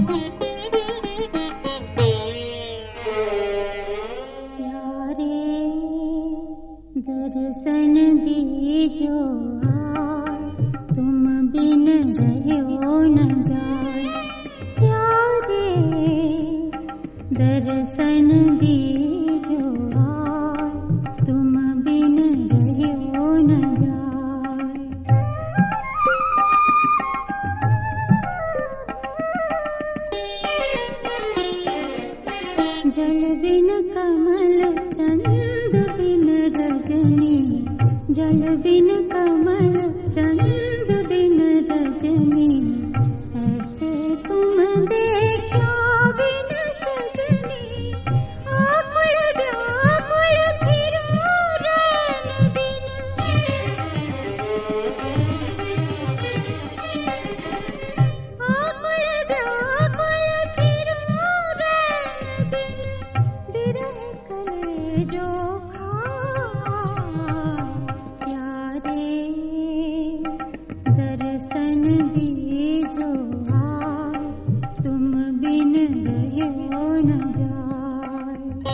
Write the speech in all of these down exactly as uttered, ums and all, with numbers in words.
दर्शन दीजो आए, तुम बिन रहो न जाए। प्यारे दर्शन दीजो आए, तुम बिन रहो न जाए। जल बिन कमल चंद बिन रजनी, जल बिन कमल चंद बिन रजनी। ऐसे तुम देखो बिन सजनी, आकुल व्याकुल फिरो रैन दिन। आकुल व्याकुल फिरो रैन दिन, बिरह कलेजो दर्शन दीजो आए, तुम बिन रहो न जाए।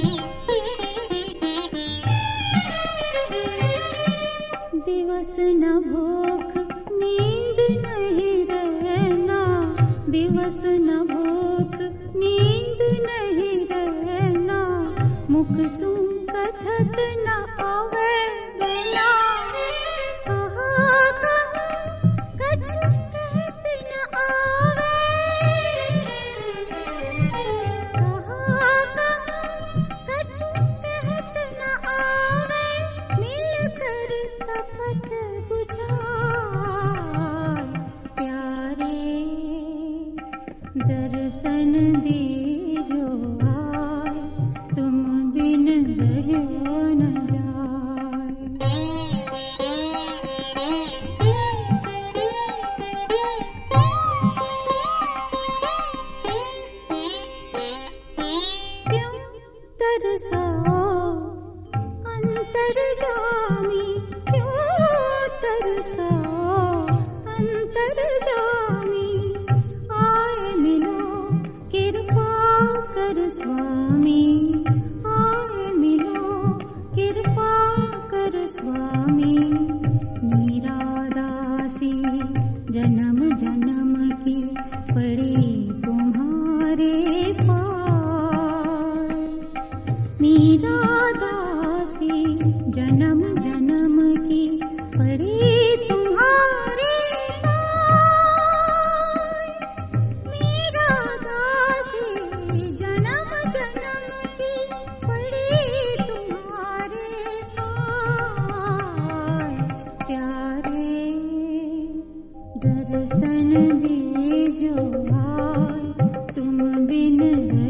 दिवस न भूख नींद नहीं रहना, दिवस न भूख नींद नहीं रहना। मुख सु कथत न आवे बिना, दर्शन दीजो आए, तुम बिन रहो न जाए। क्यों तरसाओ अंतर्जामी, क्यों तरसाओ अंतर्जामी। स्वामी आए मिलो, कृपा कर स्वामी। मीरादासी जन्म जन्म की पड़ी तुम्हारे पार। मीरादासी जन्म जन्म की पड़ी तुम्हारे दर्शन दीजो आए, तुम बिन